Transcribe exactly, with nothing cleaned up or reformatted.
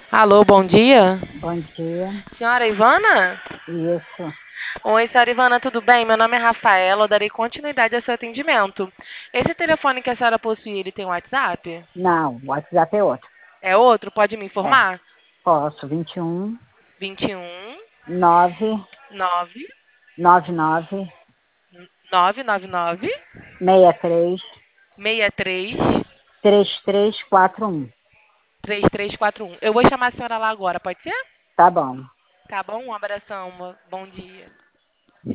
Alô, bom dia. Bom dia. Senhora Ivana? Isso. Oi, senhora Ivana, tudo bem? Meu nome é Rafaela, eu darei continuidade ao seu atendimento. Esse telefone que a senhora possui, ele tem WhatsApp? Não, o WhatsApp é outro. É outro? Pode me É. informar? Posso. vinte e um, vinte e um, nove, nove, nove nove, nove nove nove, seis três, seis três, três três quatro um. três três quatro um. Eu vou chamar a senhora lá agora, pode ser? Tá bom. Tá bom? Um abração, bom dia.